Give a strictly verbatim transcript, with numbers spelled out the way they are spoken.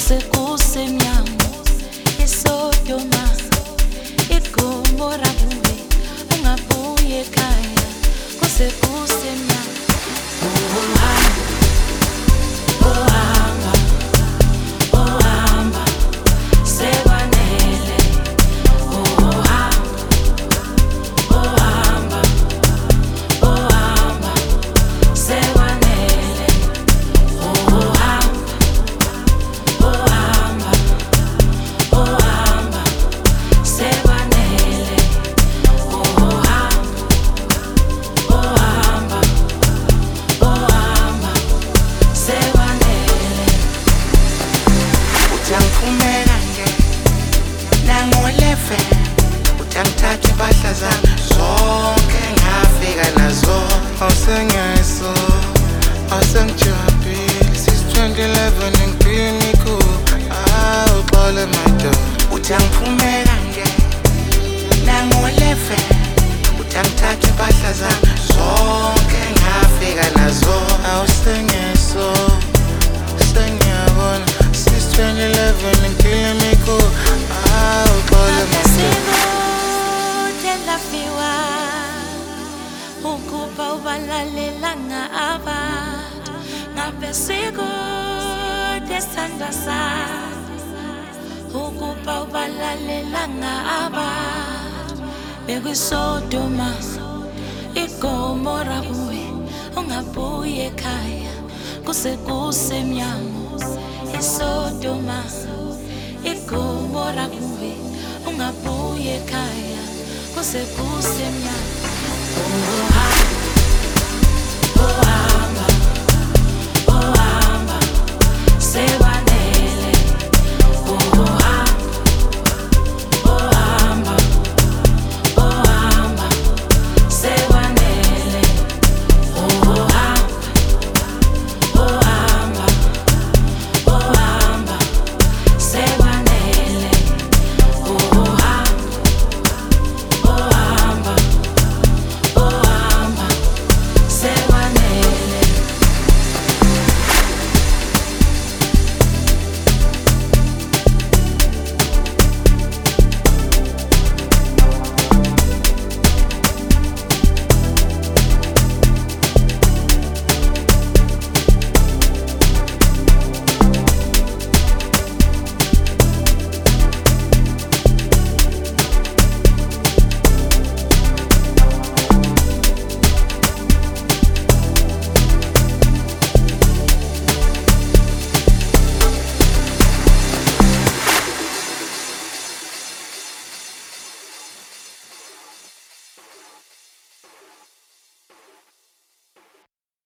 kusekusemnyango eSodoma iGomora kuwe ungabuye ekhaya kusekusemnyango. Ohamba ohamba ohamba sekwanele. Ohamba ohamba ohamba sekwanele. Ohamba ohamba ohamba sekwanele. Ohamba ohamba ohamba sekwanele. Utangiphumela nje nangolefe, utangithatha impahla zami zonke ngafika nazo. Awusengeso awusengijabhile since twenty eleven ngipini cool. Ah, uxole my dog. Utangiphumela nje nangolefe, utangithatha impahla zami zonke ngafika nazo. Awusengeso sengiyabona since twenty eleven ngipini cool. Ah, uxole my dog. Ngabe lafiwa ukuba ubalalelanga abantu. Ngabe sikude sandwa sami ukuba ubalalelanga abantu. BekuyiSodoma iGomora kuwe ungabuye ekhaya kusekusemnyango eSodoma iGomora kuwe ungabuye ekhaya kusekusemnyango. Ohamba ohamba ohamba se